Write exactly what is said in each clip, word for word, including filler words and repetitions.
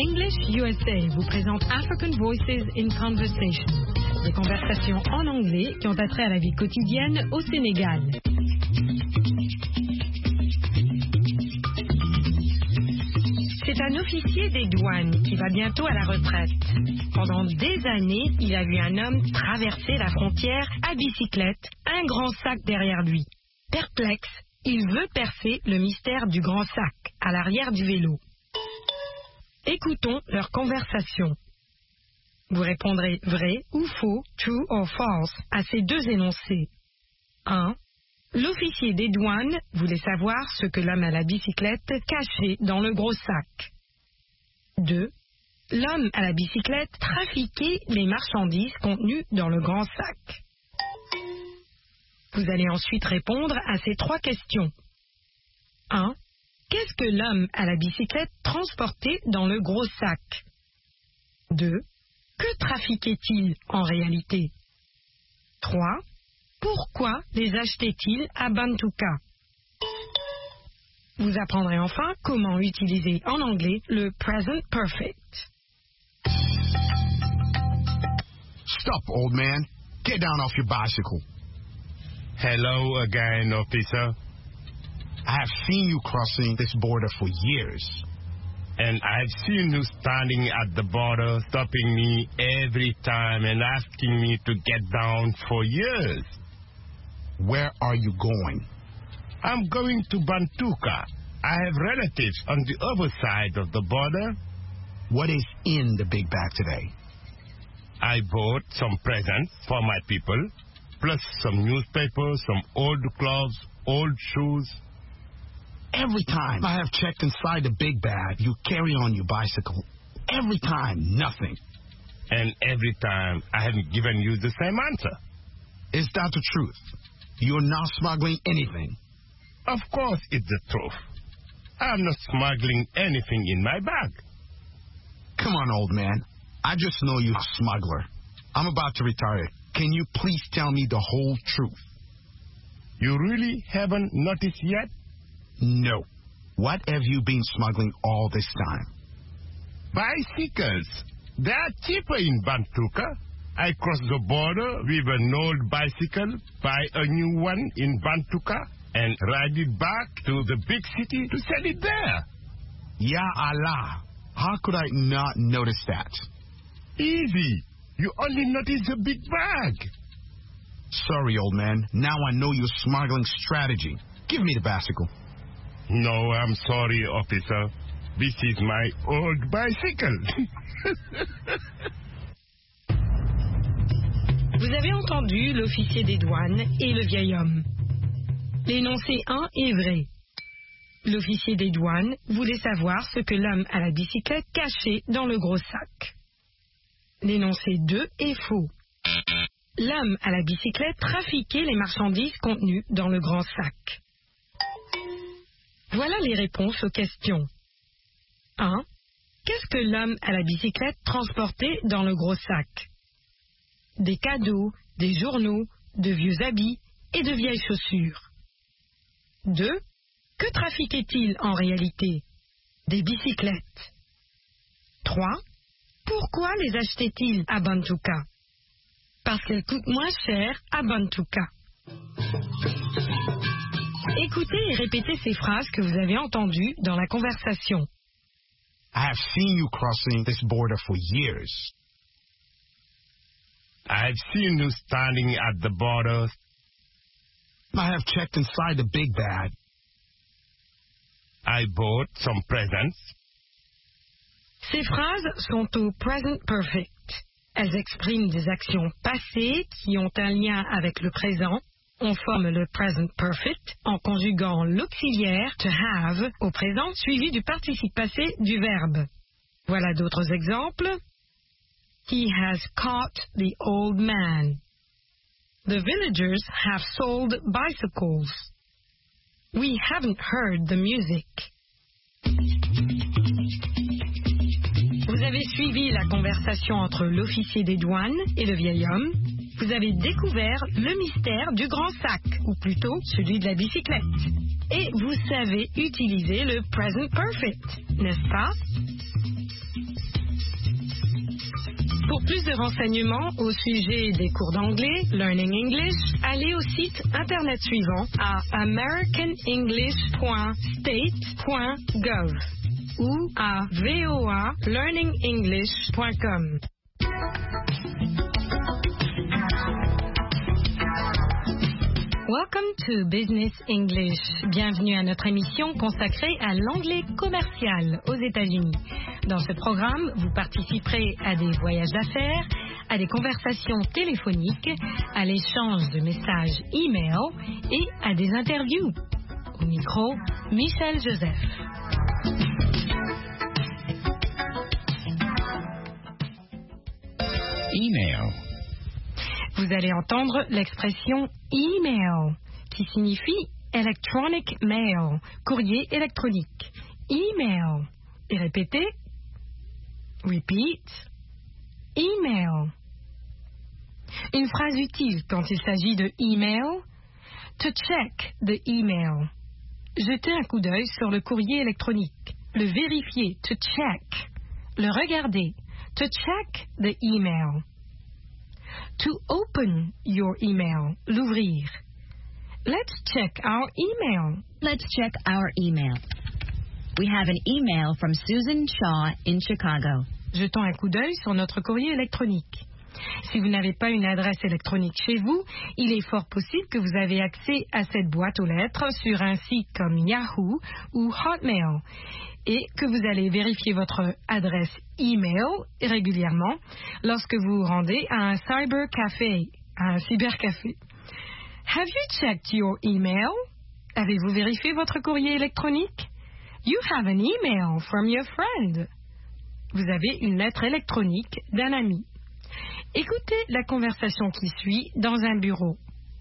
English U S A vous présente African Voices in Conversation, des conversations en anglais qui ont attrait à la vie quotidienne au Sénégal. C'est un officier des douanes qui va bientôt à la retraite. Pendant des années, il a vu un homme traverser la frontière à bicyclette, un grand sac derrière lui. Perplexe, il veut percer le mystère du grand sac à l'arrière du vélo. Écoutons leur conversation. Vous répondrez vrai ou faux, true or false, à ces deux énoncés. un. L'officier des douanes voulait savoir ce que l'homme à la bicyclette cachait dans le gros sac. deux. L'homme à la bicyclette trafiquait les marchandises contenues dans le grand sac. Vous allez ensuite répondre à ces trois questions. un. Qu'est-ce que l'homme à la bicyclette transportait dans le gros sac? deux. Que trafiquait-il en réalité? trois. Pourquoi les achetait-il à Bantuka? Vous apprendrez enfin comment utiliser en anglais le present perfect. Stop, old man. Get down off your bicycle. Hello again, officer. I have seen you crossing this border for years. And I've seen you standing at the border, stopping me every time and asking me to get down for years. Where are you going? I'm going to Bantuka. I have relatives on the other side of the border. What is in the big bag today? I bought some presents for my people, plus some newspapers, some old clothes, old shoes. Every time I have checked inside the big bag, you carry on your bicycle. Every time, nothing. And every time, I haven't given you the same answer. Is that the truth? You're not smuggling anything. Of course it's the truth. I'm not smuggling anything in my bag. Come on, old man. I just know you're a smuggler. I'm about to retire. Can you please tell me the whole truth? You really haven't noticed yet? No. What have you been smuggling all this time? Bicycles. They are cheaper in Bantuka. I cross the border with an old bicycle, buy a new one in Bantuka, and ride it back to the big city to sell it there. Ya Allah. How could I not notice that? Easy. You only notice the big bag. Sorry, old man. Now I know your smuggling strategy. Give me the bicycle. No, I'm sorry, officer. This is my old bicycle. Vous avez entendu l'officier des douanes et le vieil homme. L'énoncé un est vrai. L'officier des douanes voulait savoir ce que l'homme à la bicyclette cachait dans le gros sac. L'énoncé deux est faux. L'homme à la bicyclette trafiquait les marchandises contenues dans le grand sac. Voilà les réponses aux questions. un. Qu'est-ce que l'homme à la bicyclette transportait dans le gros sac? Des cadeaux, des journaux, de vieux habits et de vieilles chaussures. deux. Que trafiquait-il en réalité? Des bicyclettes. trois. Pourquoi les achetait-il à Bantuka? Parce qu'elles coûtent moins cher à Bantuka. Écoutez et répétez ces phrases que vous avez entendues dans la conversation. I have seen you crossing this border for years. I've seen you standing at the border. I have checked inside the big bag. I bought some presents. Ces phrases sont au present perfect. Elles expriment des actions passées qui ont un lien avec le présent. On forme le present perfect en conjuguant l'auxiliaire to have au présent suivi du participe passé du verbe. Voilà d'autres exemples. He has caught the old man. The villagers have sold bicycles. We haven't heard the music. Vous avez suivi la conversation entre l'officier des douanes et le vieil homme. Vous avez découvert le mystère du grand sac, ou plutôt celui de la bicyclette. Et vous savez utiliser le present perfect, n'est-ce pas? Pour plus de renseignements au sujet des cours d'anglais, Learning English, allez au site internet suivant à american english point state point gov ou à v o a learning english point com. Welcome to Business English. Bienvenue à notre émission consacrée à l'anglais commercial aux États-Unis. Dans ce programme, vous participerez à des voyages d'affaires, à des conversations téléphoniques, à l'échange de messages e-mail et à des interviews. Au micro, Michel Joseph. Email. Vous allez entendre l'expression email, qui signifie electronic mail, courrier électronique. Email. Et répétez. Repeat. Email. Une phrase utile quand il s'agit de email. To check the email. Jeter un coup d'œil sur le courrier électronique. Le vérifier. To check. Le regarder. To check the email. To open your email, l'ouvrir. Let's check our email. Let's check our email. We have an email from Susan Shaw in Chicago. Jetons un coup d'œil sur notre courrier électronique. Si vous n'avez pas une adresse électronique chez vous, il est fort possible que vous avez accès à cette boîte aux lettres sur un site comme Yahoo ou Hotmail et que vous allez vérifier votre adresse e-mail régulièrement lorsque vous vous rendez à un cybercafé, à un cybercafé. Have you checked your email? Avez-vous vérifié votre courrier électronique? You have an email from your friend. Vous avez une lettre électronique d'un ami. Écoutez la conversation qui suit dans un bureau.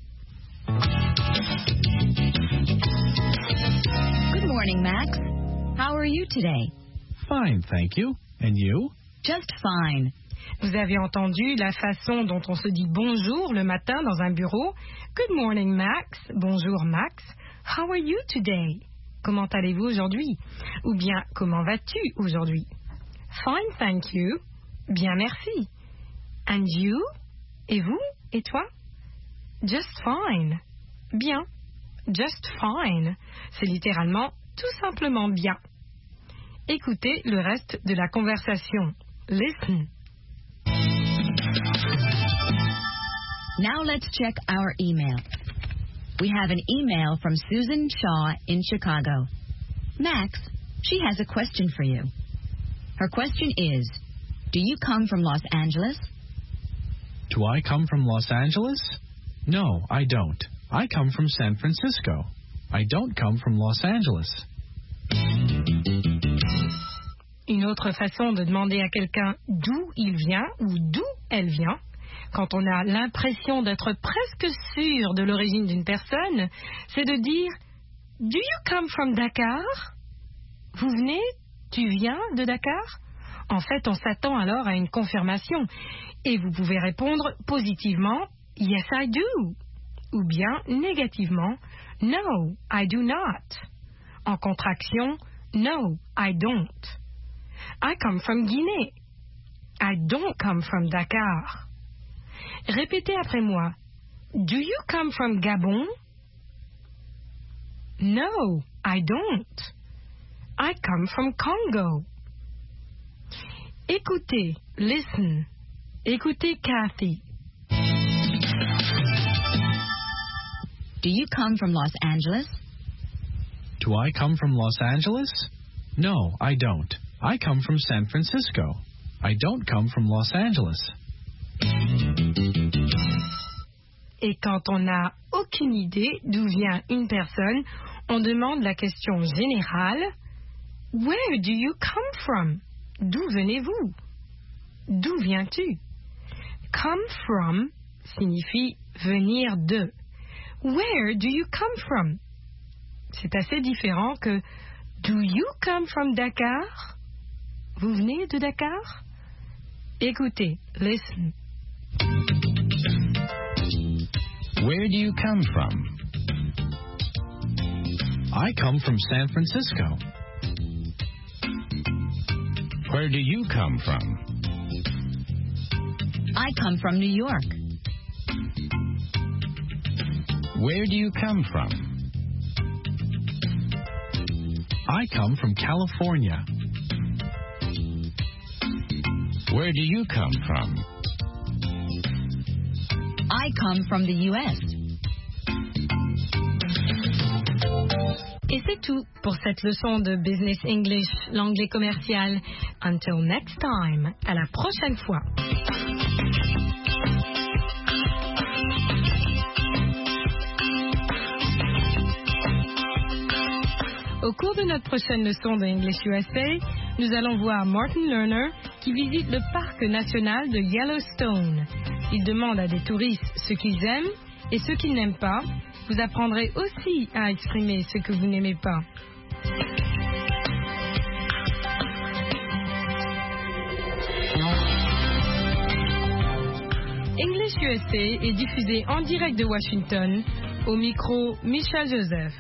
Good morning, Max. How are you today? Fine, thank you. And you? Just fine. Vous avez entendu la façon dont on se dit bonjour le matin dans un bureau. Good morning, Max. Bonjour, Max. How are you today? Comment allez-vous aujourd'hui? Ou bien, comment vas-tu aujourd'hui? Fine, thank you. Bien, merci. And you? Et vous? Et toi? Just fine. Bien. Just fine. C'est littéralement tout simplement bien. Écoutez le reste de la conversation. Listen. Now let's check our email. We have an email from Susan Shaw in Chicago. Max, she has a question for you. Her question is, do you come from Los Angeles? Do I come from Los Angeles? No, I don't. I come from San Francisco. I don't come from Los Angeles. Une autre façon de demander à quelqu'un d'où il vient ou d'où elle vient, quand on a l'impression d'être presque sûr de l'origine d'une personne, c'est de dire « Do you come from Dakar ?» Vous venez? Tu viens de Dakar? En fait, on s'attend alors à une confirmation. Et vous pouvez répondre positivement « Yes, I do » ou bien négativement « No, I do not ». En contraction « No, I don't ». I come from Guinée. I don't come from Dakar. Répétez après moi. Do you come from Gabon? No, I don't. I come from Congo. Écoutez, listen. Écoutez Kathy. Do you come from Los Angeles? Do I come from Los Angeles? No, I don't. I come from San Francisco. I don't come from Los Angeles. Et quand on n'a aucune idée d'où vient une personne, on demande la question générale. Where do you come from? D'où venez-vous? D'où viens-tu? Come from signifie venir de. Where do you come from? C'est assez différent que Do you come from Dakar? Vous venez de Dakar? Écoutez, listen. Where do you come from? I come from San Francisco. Where do you come from? I come from New York. Where do you come from? I come from California. Where do you come from? I come from the U S. Et c'est tout pour cette leçon de Business English, l'anglais commercial. Until next time, à la prochaine fois. Au cours de notre prochaine leçon de English U S A, nous allons voir Martin Lerner qui visite le parc national de Yellowstone. Il demande à des touristes ce qu'ils aiment et ce qu'ils n'aiment pas. Vous apprendrez aussi à exprimer ce que vous n'aimez pas. English U S A est diffusé en direct de Washington, au micro Michel Joseph.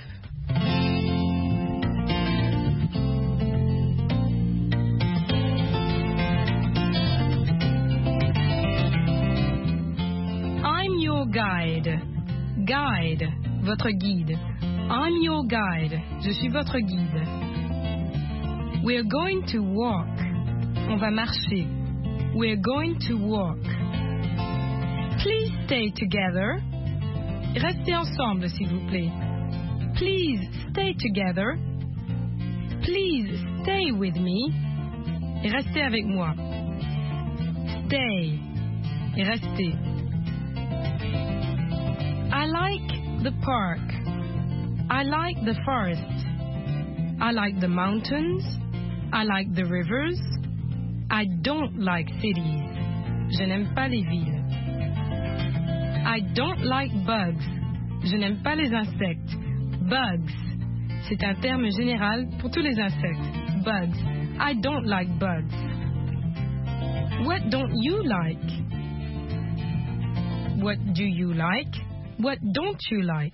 I'm your guide. Guide, votre guide. I'm your guide. Je suis votre guide. We're going to walk. On va marcher. We're going to walk. Please stay together. Restez ensemble, s'il vous plaît. Please stay together. Please stay with me. Restez avec moi. Stay. Et restez. I like the park. I like the forest. I like the mountains. I like the rivers. I don't like cities. Je n'aime pas les villes. I don't like bugs. Je n'aime pas les insectes. Bugs. C'est un terme général pour tous les insectes. Bugs. I don't like bugs. What don't you like? What do you like? What don't you like?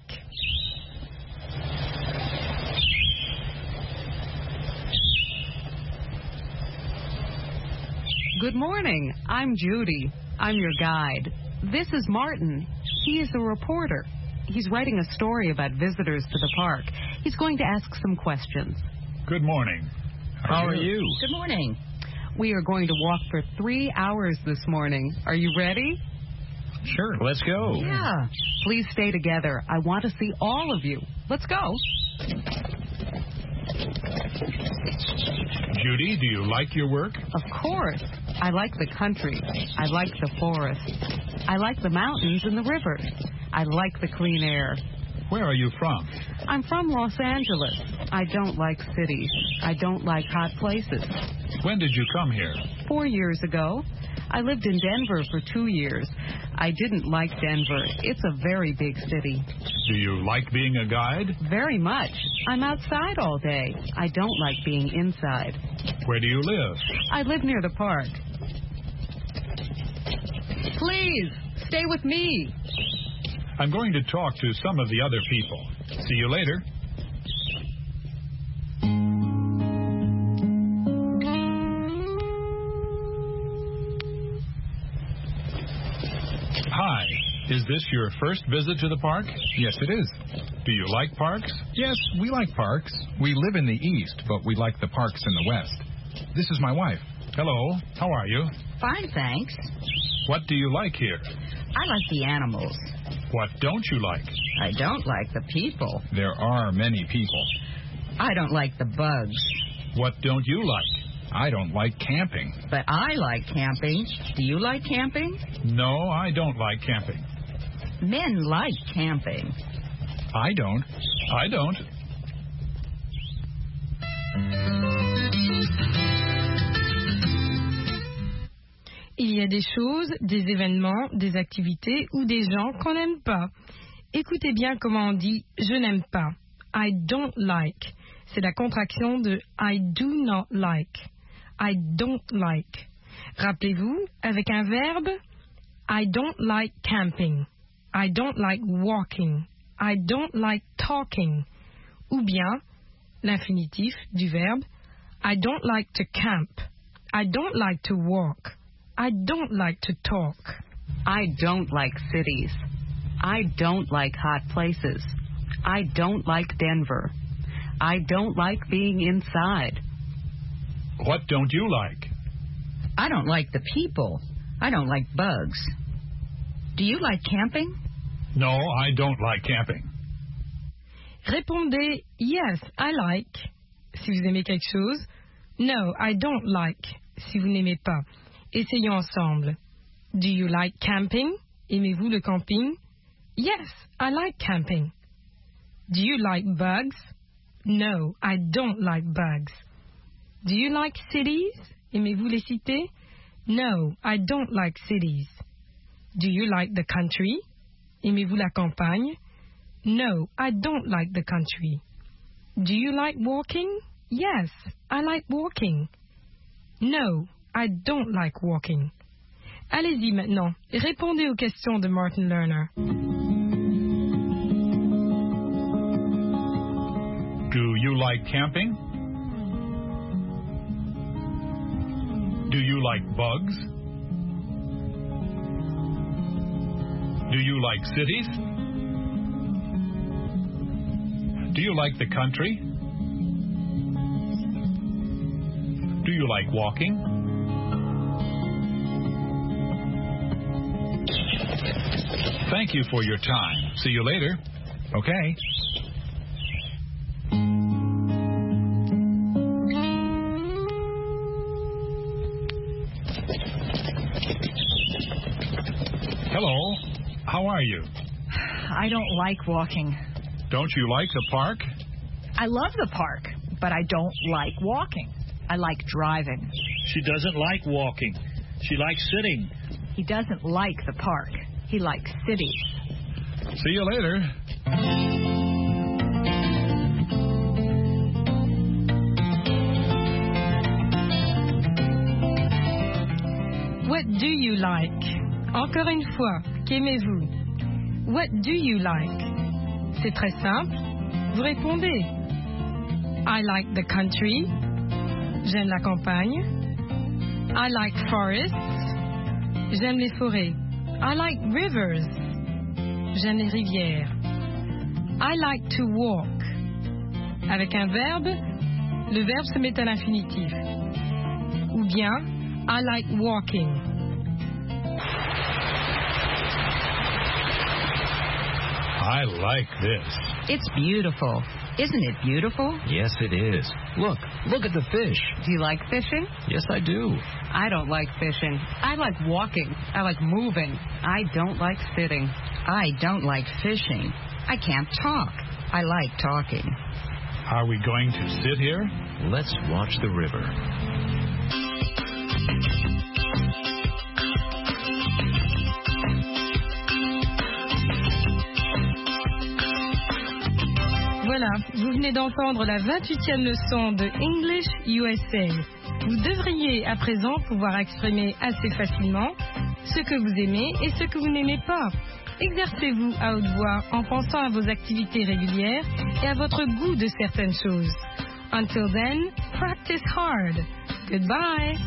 Good morning. I'm Judy. I'm your guide. This is Martin. He is a reporter. He's writing a story about visitors to the park. He's going to ask some questions. Good morning. How are you? Good morning. We are going to walk for three hours this morning. Are you ready? Sure. Let's go. Yeah. Please stay together. I want to see all of you. Let's go. Judy, do you like your work? Of course. I like the country. I like the forest. I like the mountains and the rivers. I like the clean air. Where are you from? I'm from Los Angeles. I don't like cities. I don't like hot places. When did you come here? Four years ago. I lived in Denver for two years. I didn't like Denver. It's a very big city. Do you like being a guide? Very much. I'm outside all day. I don't like being inside. Where do you live? I live near the park. Please, stay with me. I'm going to talk to some of the other people. See you later. Hi. Is this your first visit to the park? Yes, it is. Do you like parks? Yes, we like parks. We live in the east, but we like the parks in the west. This is my wife. Hello. How are you? Fine, thanks. What do you like here? I like the animals. What don't you like? I don't like the people. There are many people. I don't like the bugs. What don't you like? I don't like camping. But I like camping. Do you like camping? No, I don't like camping. Men like camping. I don't. I don't. Il y a des choses, des événements, des activités ou des gens qu'on n'aime pas. Écoutez bien comment on dit « je n'aime pas ». I don't like. C'est la contraction de I do not like. I don't like. Rappelez-vous, avec un verbe, I don't like camping. I don't like walking. I don't like talking. Ou bien, l'infinitif du verbe, I don't like to camp. I don't like to walk. I don't like to talk. I don't like cities. I don't like hot places. I don't like Denver. I don't like being inside. What don't you like? I don't like the people. I don't like bugs. Do you like camping? No, I don't like camping. Répondez yes, I like si vous aimez quelque chose. No, I don't like si vous n'aimez pas. Essayons ensemble. Do you like camping? Aimez-vous le camping? Yes, I like camping. Do you like bugs? No, I don't like bugs. Do you like cities? Aimez-vous les cités? No, I don't like cities. Do you like the country? Aimez-vous la campagne? No, I don't like the country. Do you like walking? Yes, I like walking. No, I don't like walking. Allez-y maintenant, répondez aux questions de Martin Lerner. Do you like camping? Do you like bugs? Do you like cities? Do you like the country? Do you like walking? Thank you for your time. See you later. Okay. Hello. How are you? I don't like walking. Don't you like the park? I love the park, but I don't like walking. I like driving. She doesn't like walking. She likes sitting. He doesn't like the park. He likes cities. See you later. What do you like? Encore une fois, qu'aimez-vous? What do you like? C'est très simple. Vous répondez. I like the country. J'aime la campagne. I like forests. J'aime les forêts. I like rivers. J'aime les rivières. I like to walk. Avec un verbe, le verbe se met à l'infinitif. Ou bien, I like walking. I like this. It's beautiful. Isn't it beautiful? Yes, it is. Look, look at the fish. Do you like fishing? Yes, I do. I don't like fishing. I like walking. I like moving. I don't like sitting. I don't like fishing. I can't talk. I like talking. Are we going to sit here? Let's watch the river. Voilà, vous venez d'entendre la vingt-huitième leçon de English U S A. Vous devriez à présent pouvoir exprimer assez facilement ce que vous aimez et ce que vous n'aimez pas. Exercez-vous à haute voix en pensant à vos activités régulières et à votre goût de certaines choses. Until then, practice hard. Goodbye.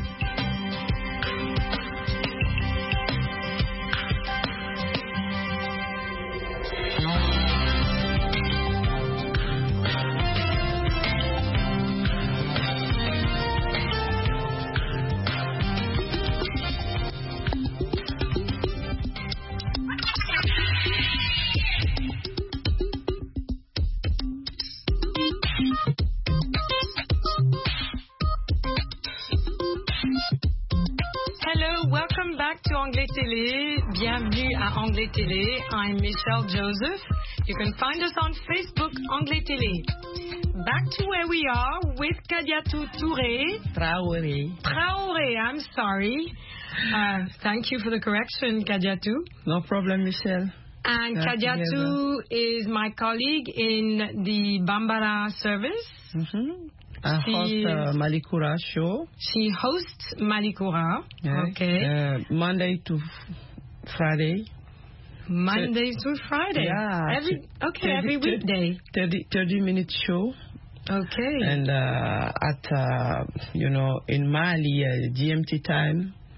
Anglais Télé. Bienvenue à Anglais Télé. I'm Michelle Joseph. You can find us on Facebook, Anglais Télé. Back to where we are with Kadiatou Touré. Traoré. Traoré, I'm sorry. Uh, thank you for the correction, Kadiatou. No problem, Michelle. And Kadiatou is my colleague in the Bambara service. Mm-hmm. I she, host uh, Malikura show. She hosts Malikura. Yeah. Okay. Uh, Monday to f- Friday. Monday so, to Friday. Yeah. Every okay, thirty, every weekday. thirty, thirty minute show. Okay. And uh, at uh, you know in Mali uh, G M T time,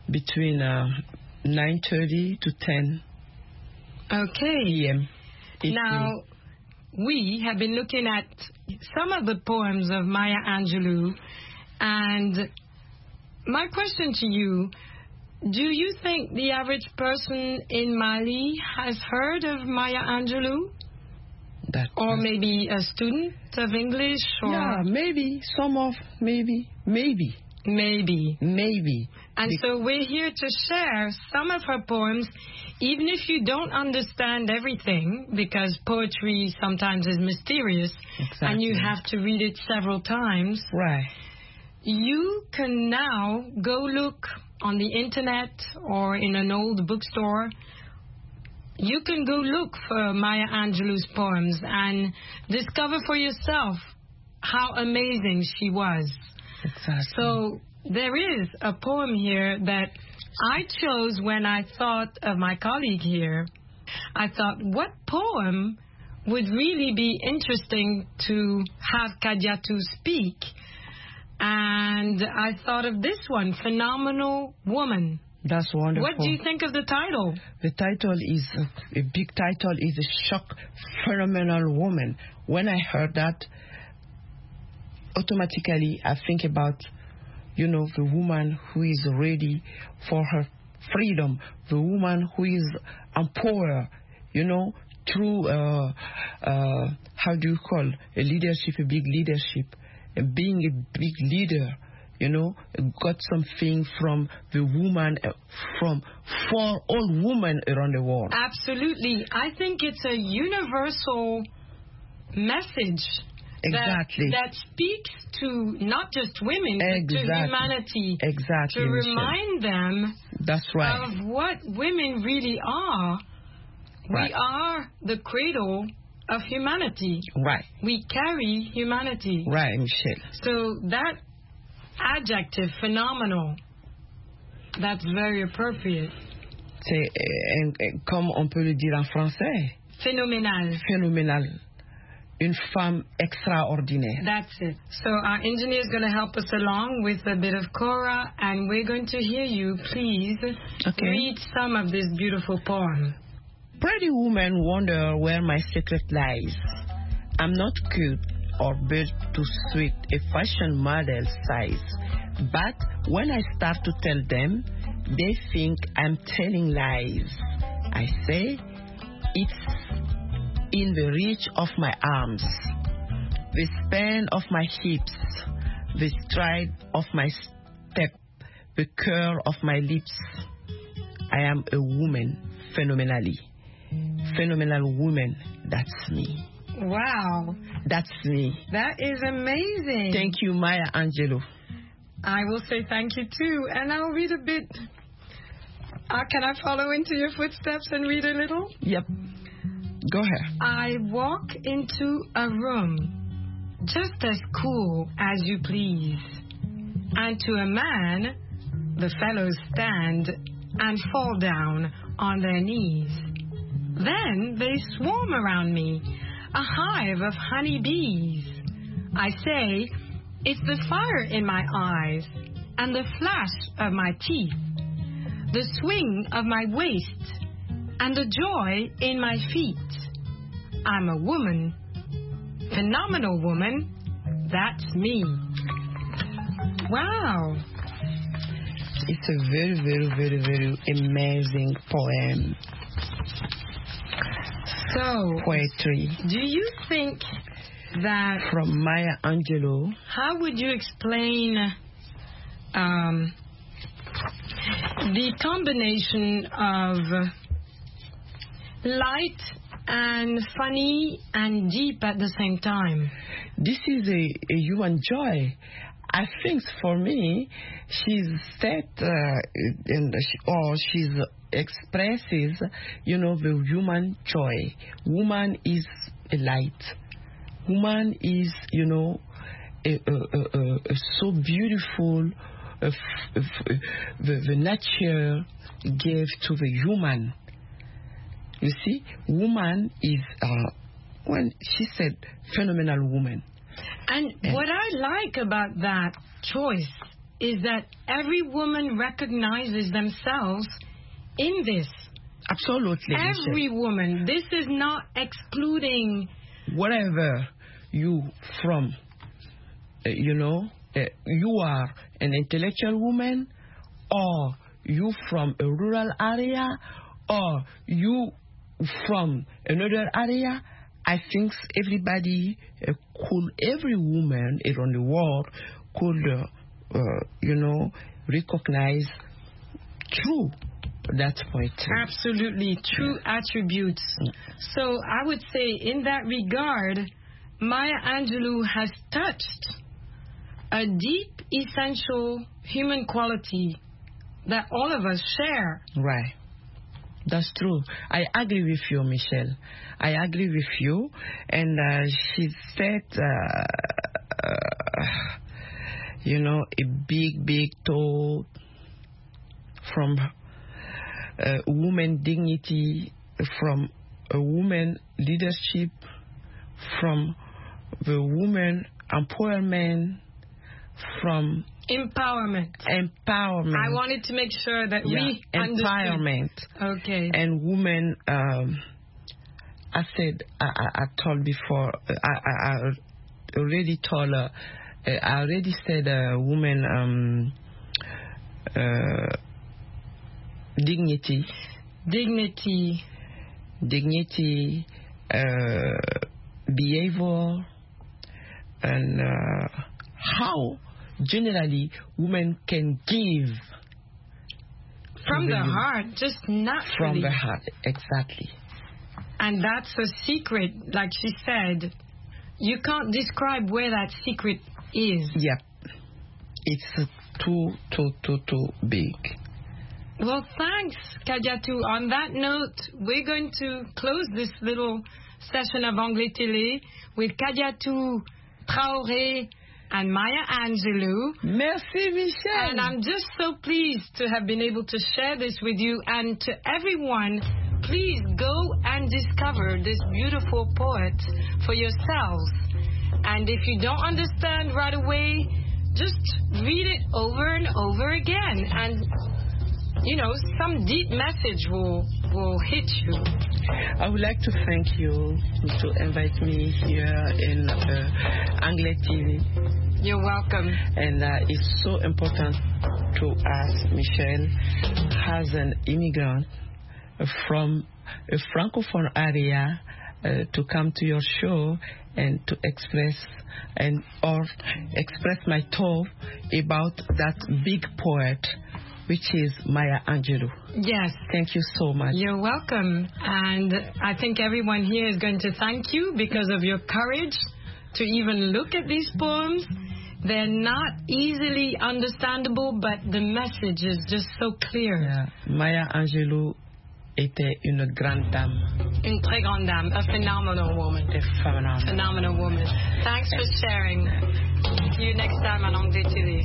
between uh, nine thirty to ten Okay. p m Now, we have been looking at some of the poems of Maya Angelou, and my question to you, do you think the average person in Mali has heard of Maya Angelou? That or maybe a student of English? Or yeah, maybe. Some of, maybe. Maybe. Maybe. Maybe. And Be- so we're here to share some of her poems, even if you don't understand everything, because poetry sometimes is mysterious, exactly. and you have to read it several times. Right. You can now go look on the internet or in an old bookstore. You can go look for Maya Angelou's poems and discover for yourself how amazing she was. Exactly. So there is a poem here that I chose when I thought of my colleague here. I thought, what poem would really be interesting to have Kadiatou speak? And I thought of this one, Phenomenal Woman. That's wonderful. What do you think of the title? The title is, a big title is A Shock Phenomenal Woman. When I heard that, automatically I think about, you know, the woman who is ready for her freedom, the woman who is empowered, you know, through, uh, uh, how do you call, a leadership, a big leadership, and being a big leader. You know, got something from the woman, uh, from for all women around the world. Absolutely. I think it's a universal message exactly. that, that speaks to not just women, exactly. but to humanity. Exactly. To remind them That's right. of what women really are. Right. We are the cradle of humanity. Right. We carry humanity. Right, Michelle. So that adjective, phenomenal, that's very appropriate. C'est, euh, comme on peut le dire en français. Phénoménal. Phénoménal. Une femme extraordinaire. That's it. So our engineer is going to help us along with a bit of Cora, and we're going to hear you. Please okay. read some of this beautiful poem. Pretty women wonder where my secret lies. I'm not cute or built to suit a fashion model size. But when I start to tell them, they think I'm telling lies. I say, it's in the reach of my arms, the span of my hips, the stride of my step, the curl of my lips. I am a woman, phenomenally. Phenomenal woman, that's me. Wow. That's me. That is amazing. Thank you, Maya Angelou. I will say thank you too, and I'll read a bit. Uh, can I follow into your footsteps and read a little? Yep. Go ahead. I walk into a room just as cool as you please, and to a man, the fellows stand and fall down on their knees. Then they swarm around me, a hive of honey bees. I say, it's the fire in my eyes and the flash of my teeth, the swing of my waist and the joy in my feet. I'm a woman, phenomenal woman, that's me. Wow. It's a very, very, very, very amazing poem. So, poetry. Do you think that... From Maya Angelou. How would you explain um, the combination of light and funny and deep at the same time? This is a, a human joy. I think for me, she's said, uh, and she, or she's expresses, you know, the human joy. Woman is a light. Woman is, you know, a, a, a, a, a so beautiful. A f, a f, the, the nature gave to the human. You see, woman is, uh, when she said, phenomenal woman. And, and what I like about that choice is that every woman recognizes themselves in this. Absolutely. Every Michelle. woman. This is not excluding. Wherever you from, uh, you know, uh, you are an intellectual woman, or you from a rural area, or you from another area. I think everybody uh, could, every woman around the world could, uh, uh, you know, recognize true that poetry. Absolutely, true attributes. So I would say in that regard, Maya Angelou has touched a deep, essential human quality that all of us share. Right. That's true. I agree with you, Michelle. I agree with you. And uh, she said, uh, uh, you know, a big, big toe from uh, woman dignity, from a woman leadership, from the woman empowerment, from empowerment. Empowerment. I wanted to make sure that yeah, we empowerment. Understood. Okay. And women, um, I said, I, I, I told before, I, I, I already told, uh, I already said, uh, women, um, uh, dignity. Dignity. Dignity, uh, behavior, and uh, how generally women can give from the heart, just naturally. From the heart, exactly. And that's a secret, like she said. You can't describe where that secret is. Yep. It's too, too, too, too big. Well, thanks, Kadiatou. On that note, we're going to close this little session of Anglais Télé with Kadiatou Traoré and Maya Angelou. Merci, Michelle. And I'm just so pleased to have been able to share this with you. And to everyone, please go and discover this beautiful poet for yourselves. And if you don't understand right away, just read it over and over again. And you know, some deep message will will hit you. I would like to thank you to invite me here in uh, Anglais T V. You're welcome. And uh, it's so important to ask Michelle, as an immigrant from a francophone area, uh, to come to your show and to express and or express my thought about that big poet, which is Maya Angelou. Yes. Thank you so much. You're welcome. And I think everyone here is going to thank you because of your courage to even look at these poems. They're not easily understandable, but the message is just so clear. Yeah. Maya Angelou était une grande dame. Une très grande dame. A phenomenal woman. A phenomenal. Phenomenal woman. Thanks for sharing. See you next time on Anglais Télé.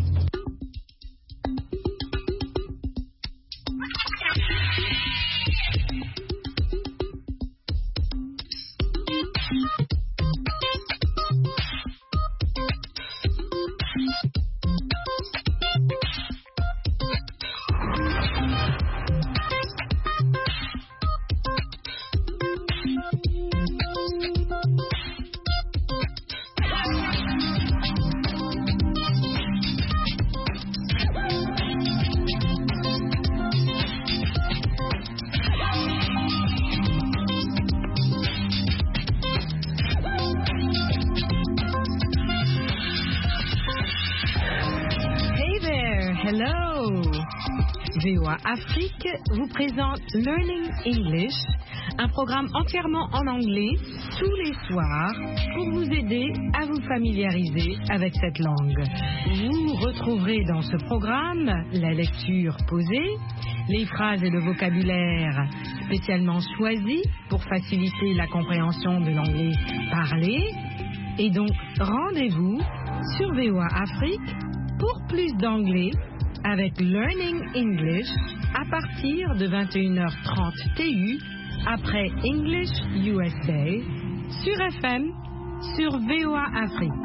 V O A Afrique vous présente Learning English, un programme entièrement en anglais tous les soirs pour vous aider à vous familiariser avec cette langue. Vous retrouverez dans ce programme la lecture posée, les phrases et le vocabulaire spécialement choisis pour faciliter la compréhension de l'anglais parlé. Et donc, rendez-vous sur V O A Afrique pour plus d'anglais avec Learning English à partir de vingt et une heures trente T U après English U S A sur F M sur V O A Afrique.